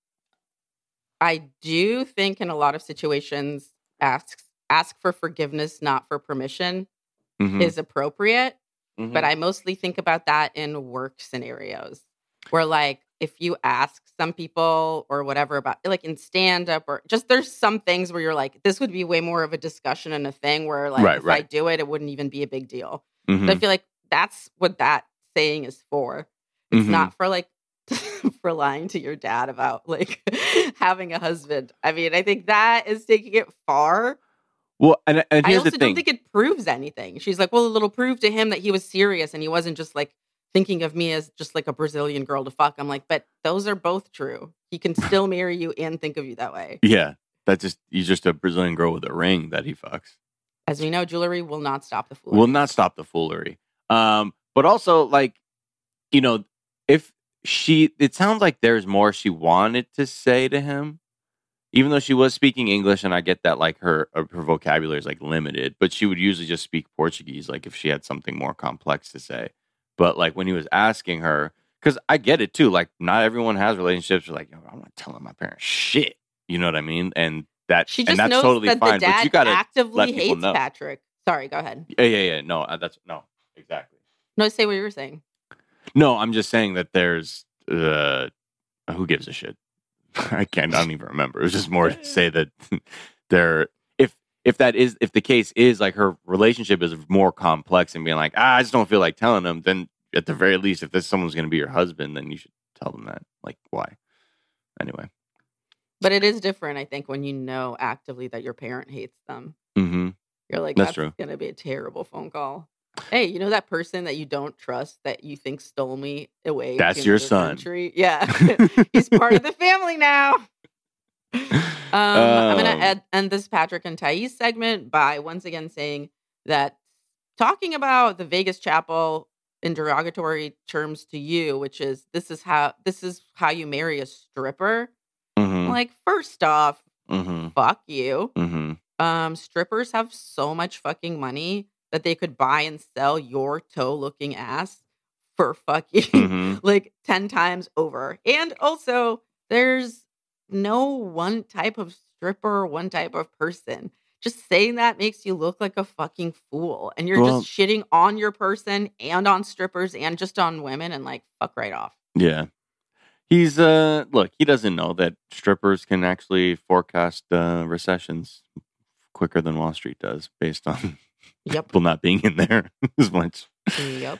I do think in a lot of situations, ask ask for forgiveness, not for permission, Mhm. is appropriate. Mhm. But I mostly think about that in work scenarios where, like, if you ask some people or whatever about, like, in stand up or just, there's some things where you're like, this would be way more of a discussion and a thing where, like, Right, if right. I do it, it wouldn't even be a big deal. Mhm. So I feel like that's what that saying is for. It's Mhm. not for, like, for lying to your dad about, like, having a husband. I mean, I think that is taking it far. Well, and, and I here's also the thing. don't think it proves anything. She's like, well, it'll prove to him that he was serious and he wasn't just, like, thinking of me as just, like, a Brazilian girl to fuck. I'm like, but those are both true. He can still marry you and think of you that way. Yeah, that's just, he's just a Brazilian girl with a ring that he fucks. As we know, jewelry will not stop the foolery. Will not stop the foolery. Um, but also, like, you know, if she, it sounds like there's more she wanted to say to him, even though she was speaking English, and I get that, like, her her vocabulary is, like, limited, but she would usually just speak Portuguese, like, if she had something more complex to say. But, like, when he was asking her, because I get it too, like, not everyone has relationships where, like, yo, I'm not telling my parents shit. You know what I mean? And that, She and just that's knows totally that fine. the But dad you gotta let actively people hates know. Patrick. Sorry, go ahead. Yeah, yeah, yeah. No, uh, that's no, exactly. No, say what you were saying. No, I'm just saying that there's uh, who gives a shit. I can't. I don't even remember. It was just more to say that there. If if that is if the case is like her relationship is more complex and being like, ah, I just don't feel like telling them. Then at the very least, if this someone's going to be your husband, then you should tell them that. Like, why? Anyway. But it is different, I think, when you know actively that your parent hates them. Mm-hmm. You're like, That's that's, true. going to be a terrible phone call. Hey, you know that person that you don't trust that you think stole me away? That's to your another son. Country? Yeah. He's part of the family now. Um, I'm going Um, to end this Patrick and Thais segment by once again saying that talking about the Vegas Chapel in derogatory terms to you, which is this is how this is how you marry a stripper. Mm-hmm. Like, first off, Mm-hmm. fuck you. Mm-hmm. Um, strippers have so much fucking money that they could buy and sell your toe-looking ass for fucking Mhm. like ten times over. And also, there's no one type of stripper, one type of person. Just saying that makes you look like a fucking fool. And you're Well- just shitting on your person and on strippers and just on women and like fuck right off. Yeah. He's uh look, he doesn't know that strippers can actually forecast uh, recessions quicker than Wall Street does based on Yep. people not being in there as much. Yep.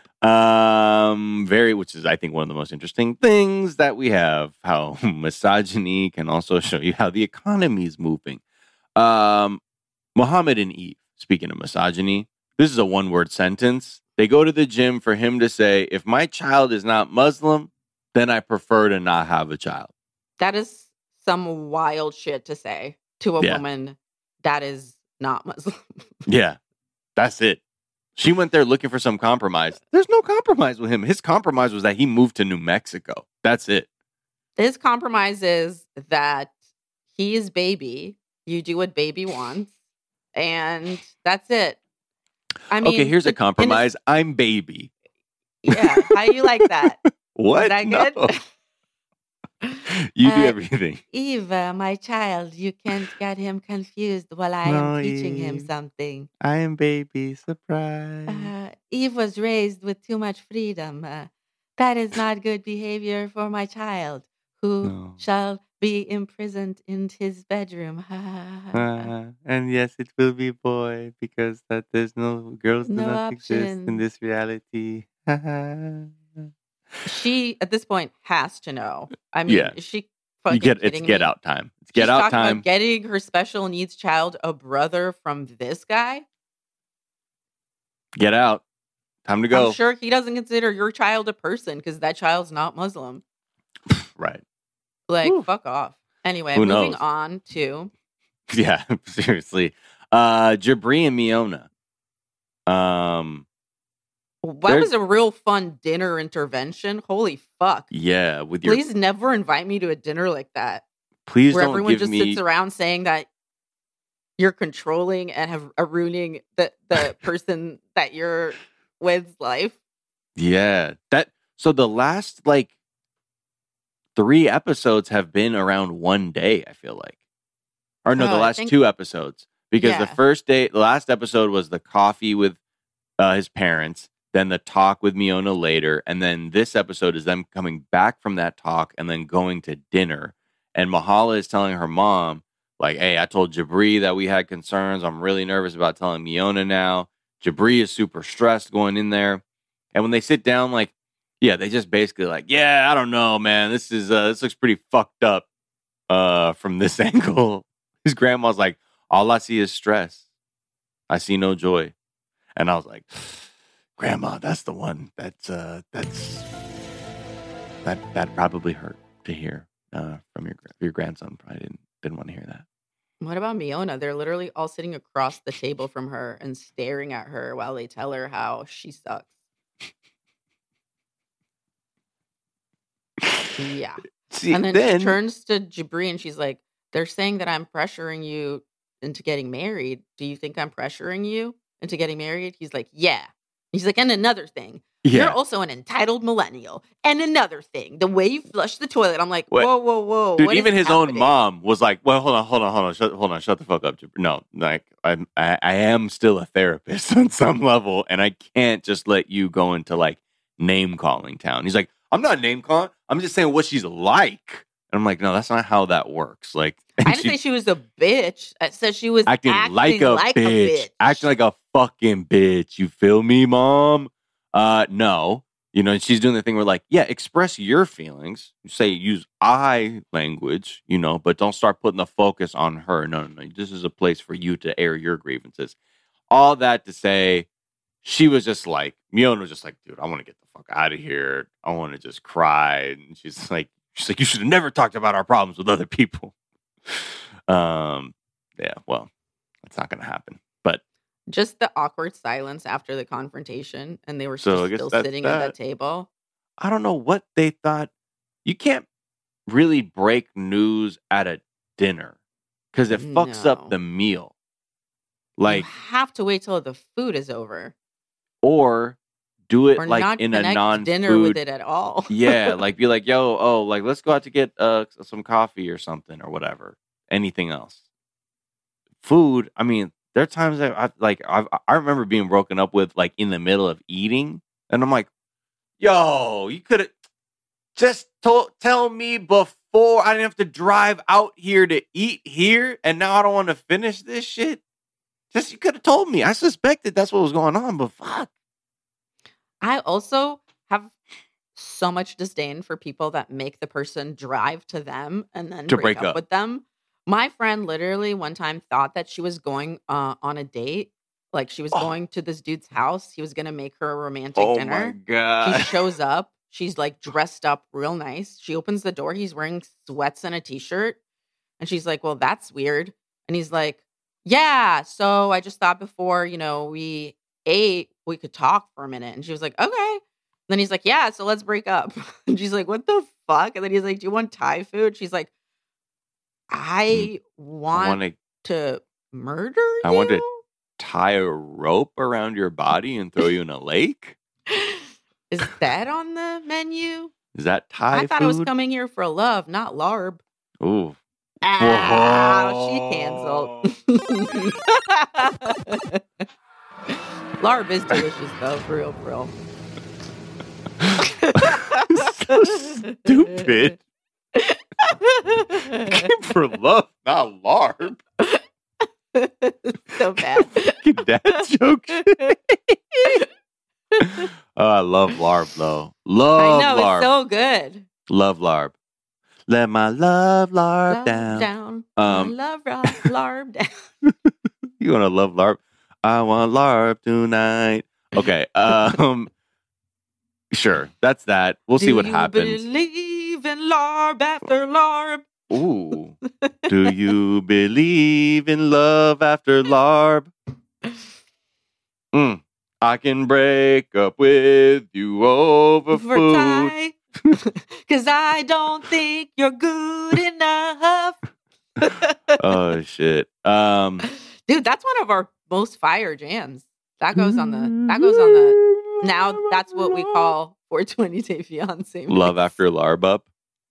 Um very which is I think one of the most interesting things that we have, how misogyny can also show you how the economy is moving. Um Muhammad and Eve, speaking of misogyny, this is a one-word sentence. They go to the gym for him to say, if my child is not Muslim, then I prefer to not have a child. That is some wild shit to say to a Yeah. woman that is not Muslim. Yeah, that's it. She went there looking for some compromise. There's no compromise with him. His compromise was that he moved to New Mexico. That's it. His compromise is that he is baby. You do what baby wants. And that's it. I mean, okay, here's a in compromise. I'm baby. Yeah, how you like that? What? Is that good? No. You do Uh, everything. Eva, my child, you can't get him confused while I No, am teaching him Eve. something. I am baby. Surprise. Uh, Eve was raised with too much freedom. Uh, that is not good behavior for my child, who No. shall be imprisoned in his bedroom. Uh, and yes, it will be boy because that there's no girls do No not exist in option. this reality. She, at this point, has to know. I mean, Yeah. is she You fucking get it's kidding get me? out time. It's get She's out talking time. about getting her special needs child a brother from this guy. Get out. Time to go. I'm sure he doesn't consider your child a person because that child's not Muslim. Right. Like, Whew. fuck off. Anyway, Who moving knows? on to Yeah, seriously. Uh Jabri and Miona. Um that There's- was a real fun dinner intervention. Holy fuck. yeah, with your Please never invite me to a dinner like that please where don't everyone give just me sits around saying that you're controlling and have are ruining the, the person that you're with's life. Yeah. That so the last like three episodes have been around one day, I feel like. Or no, Oh, the I last think- two episodes. Because the Yeah. first day, the last episode was the coffee with uh, his parents, then the talk with Miona later, and then this episode is them coming back from that talk and then going to dinner. And Mahala is telling her mom, like, hey, I told Jabri that we had concerns. I'm really nervous about telling Miona now. Jabri is super stressed going in there. And when they sit down, like, yeah, they just basically like, yeah, I don't know, man. This is uh, this looks pretty fucked up uh, from this angle. His grandma's like, all I see is stress. I see no joy. And I was like, Grandma, that's the one. That's uh, that's that that probably hurt to hear uh, from your your grandson. Probably didn't didn't want to hear that. What about Miona? They're literally all sitting across the table from her and staring at her while they tell her how she sucks. Yeah. See, And then, then she turns to Jabri and she's like, they're saying that I'm pressuring you into getting married. Do you think I'm pressuring you into getting married? He's like, yeah. He's like, and another thing, yeah, you're also an entitled millennial. And another thing, the way you flush the toilet. I'm like, What? whoa, whoa, whoa. dude, what is even his own happening? mom was like, well, hold on, hold on, hold on, shut, hold on, shut the fuck up. Jabri. No, like I'm, I, I am still a therapist on some level, and I can't just let you go into like name calling town. He's like, I'm not name calling. I'm just saying what she's like. And I'm like, no, that's not how that works. Like, I didn't she- say she was a bitch. I said she was acting, acting, like, a, like bitch, a bitch. acting like a fucking bitch. You feel me, mom? Uh, no. You know, and she's doing the thing where, like, yeah, express your feelings. You say use I language, you know, but don't start putting the focus on her. No, no, no. This is a place for you to air your grievances. All that to say, she was just like, Miona was just like, dude, I want to get the fuck out of here. I want to just cry. And she's like, she's like, you should have never talked about our problems with other people. Um, yeah, well, that's not going to happen. But Just the awkward silence after the confrontation, and they were So, I just guess still that's sitting at that. that table. I don't know what they thought. You can't really break news at a dinner because it fucks No. up the meal. You Like, have to wait till the food is over, or do it or like not in a connect non dinner with it at all. Yeah, like be like, yo, oh, like let's go out to get uh some coffee or something or whatever. Anything else? Food. I mean, there are times that I like. I I remember being broken up with like in the middle of eating, and I'm like, yo, you could have just told tell me before. I didn't have to drive out here to eat here, and now I don't want to finish this shit. Just you could have told me. I suspected that's what was going on, but fuck. I also have so much disdain for people that make the person drive to them and then To break, break up, up. with them. My friend literally one time thought that she was going uh, on a date. Like she was Oh. going to this dude's house. He was going to make her a romantic Oh my dinner. god. She shows up. She's like dressed up real nice. She opens the door. He's wearing sweats and a t-shirt. And she's like, well, that's weird. And he's like, yeah. So I just thought before, you know, we ate, we could talk for a minute. And she was like, okay. Then he's like, yeah, so let's break up. And she's like, what the fuck? And then he's like, do you want Thai food? She's like, I I want want to to murder you. I want to tie a rope around your body and throw you in a lake? Is that on the menu? Is that Thai I thought food? I was coming here for love, not larb. Ooh. Ah, she canceled. Larb is delicious, though, for real, for real. So stupid. Came for love, not larb. So bad. Fucking dad joke. Oh, I love larb, though. Love I know, larb. it's so good. Love larb. Let my love larb Love down. down. Um, love rock, larb down. You want to love larb? I want larb tonight. Okay. Um. Sure. That's that. We'll see Do what you happens. believe in larb after larb? Ooh. Do you believe in love after larb? Mm. I can break up with you over For food. Thai. Cause I don't think you're good enough. Oh shit. Um. Dude, that's one of our most fire jams. That goes on the that goes on the now that's what we call four twenty Day Fiance. Love after larb up.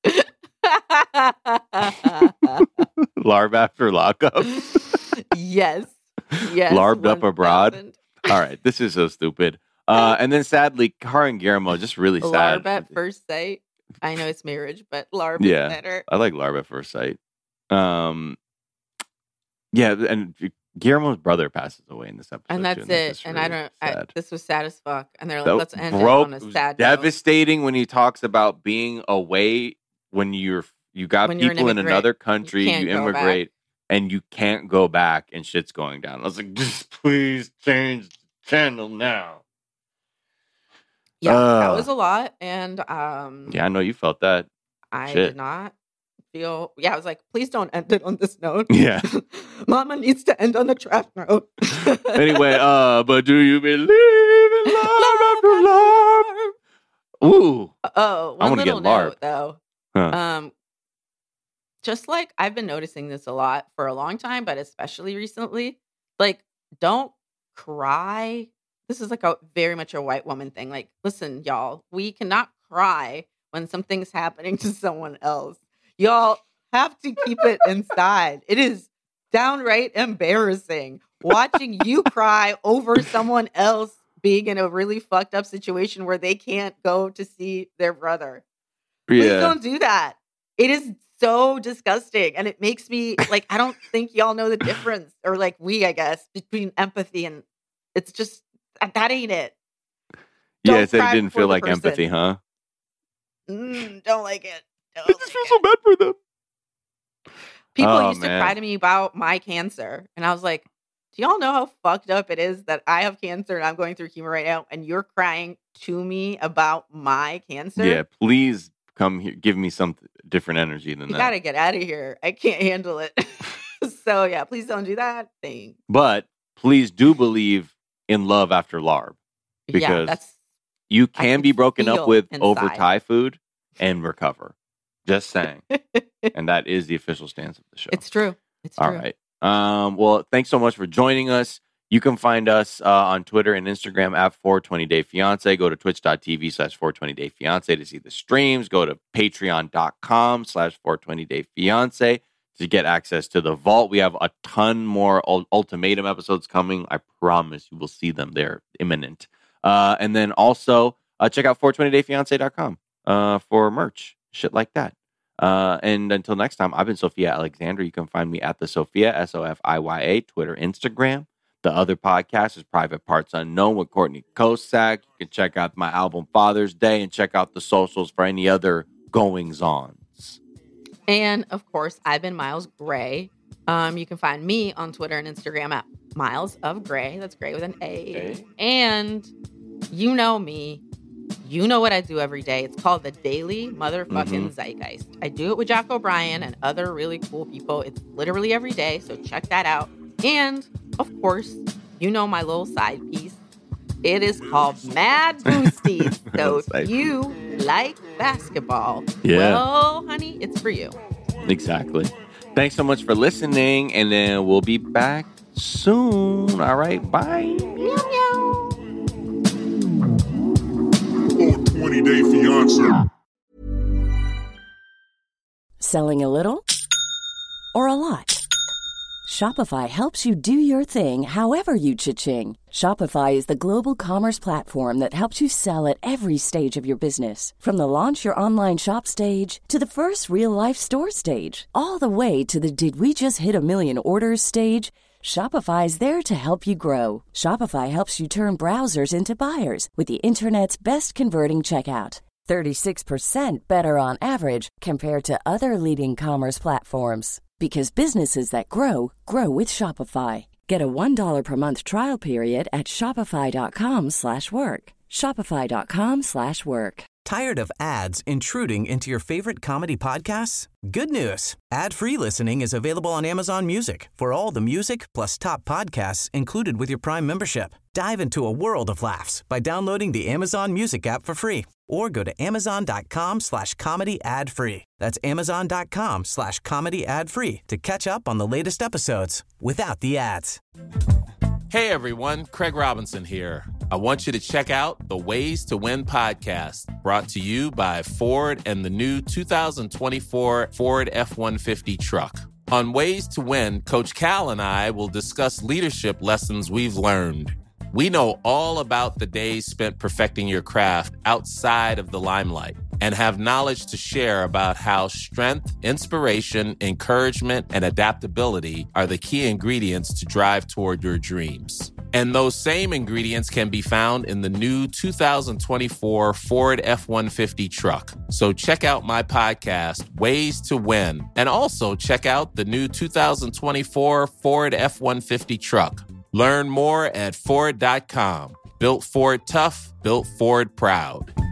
Larb after lockup. Yes. Yes. Larbed up abroad. one thousand. All right, this is so stupid. Uh, and then sadly, Cara and Guillermo just really sad. Larb at first sight. I know it's marriage, but larb Yeah. is better. I like larb at first sight. Um, yeah, and Guillermo's brother passes away in this episode, And too, that's it. just And really I don't. I, sad. this was sad as fuck. And they're like, That let's end broke- it on a it was sad note. devastating when he talks about being away when you're you got When you're an people in immigrant, another country, you you, can't go immigrate, and you can't go back, and shit's going down. I was like, just please change the channel now. Yeah, that Ugh. was a lot. And um, Yeah, I know you felt that. I shit. did not feel. Yeah, I was like, please don't end it on this note. Yeah. Mama needs to end on the trash note. Anyway, uh, but do you believe in love after love? Ooh. Oh, I one wanna get little note larb. though. Huh. Um, just like I've been noticing this a lot for a long time, but especially recently, like don't cry. This is like a very much a white woman thing. Like, listen, y'all, we cannot cry when something's happening to someone else. Y'all have to keep it inside. It is downright embarrassing watching you cry over someone else being in a really fucked up situation where they can't go to see their brother. Please Yeah. don't do that. It is so disgusting. And it makes me like, I don't think y'all know the difference, or like we, I guess, between empathy and it's just, that ain't it. Yeah, Don't it said it cry didn't before feel the like person. empathy, huh? Mm, don't like it. Don't I just like feel it. so bad for them. People Oh, used man. to cry to me about my cancer. And I was like, do y'all know how fucked up it is that I have cancer and I'm going through chemo right now and you're crying to me about my cancer? Yeah, please come here. Give me some different energy than You that. gotta get out of here. I can't handle it. So yeah, please don't do that thing. But please do believe in love after larb. Yeah, Because that's You I can can be broken up feel with over inside. Thai food and recover. Just saying. And that is the official stance of the show. it's true. It's All true. right. Um, well, thanks so much for joining us. You can find us uh, on Twitter and Instagram at four twenty Day Fiance. Go to twitch.tv slash 420 Day Fiance to see the streams. Go to patreon.com slash 420 Day Fiance to get access to the vault. We have a ton more ul- ultimatum episodes coming. I promise you will see them. They're imminent. Uh, and then also uh, check out four twenty day fiance dot com uh, for merch, shit like that. Uh, and until next time, I've been Sophia Alexander. You can find me at the Sophia, S O F I Y A, Twitter, Instagram. The other podcast is Private Parts Unknown with Courtney Kosak. You can check out my album Father's Day and check out the socials for any other goings-ons. And of course, I've been Miles Gray. Um, you can find me on Twitter and Instagram at Miles of Gray. That's Gray with an A. Okay. And you know me. You know what I do every day. It's called the Daily Motherfucking Zeitgeist. I do it with Jack O'Brien and other really cool people. It's literally every day, so check that out. And, of course, you know my little side piece. It is called Mad Boosties. So if you like basketball, Yeah. well, honey, it's for you. Exactly. Thanks so much for listening, and then we'll be back soon. All right, bye. four twenty Day Fiancé. Selling a little or a lot? Shopify helps you do your thing however you cha-ching. Shopify is the global commerce platform that helps you sell at every stage of your business. From the launch your online shop stage to the first real-life store stage, all the way to the did we just hit a million orders stage. Shopify is there to help you grow. Shopify helps you turn browsers into buyers with the internet's best converting checkout. thirty-six percent better on average compared to other leading commerce platforms. Because businesses that grow, grow with Shopify. Get a one dollar per month trial period at shopify.com slash work. Shopify.com slash work. Tired of ads intruding into your favorite comedy podcasts? Good news. Ad-free listening is available on Amazon Music for all the music plus top podcasts included with your Prime membership. Dive into a world of laughs by downloading the Amazon Music app for free or go to amazon.com slash comedy ad free. That's amazon.com slash comedy ad free to catch up on the latest episodes without the ads. Hey everyone, Craig Robinson here. I want you to check out the Ways to Win podcast, brought to you by Ford and the new two thousand twenty-four Ford F one fifty truck. On Ways to Win, Coach Cal and I will discuss leadership lessons we've learned. We know all about the days spent perfecting your craft outside of the limelight and have knowledge to share about how strength, inspiration, encouragement, and adaptability are the key ingredients to drive toward your dreams. And those same ingredients can be found in the new two thousand twenty-four Ford F one fifty truck. So check out my podcast, Ways to Win, and also check out the new two thousand twenty-four Ford F one fifty truck. Learn more at Ford dot com. Built Ford tough, built Ford proud.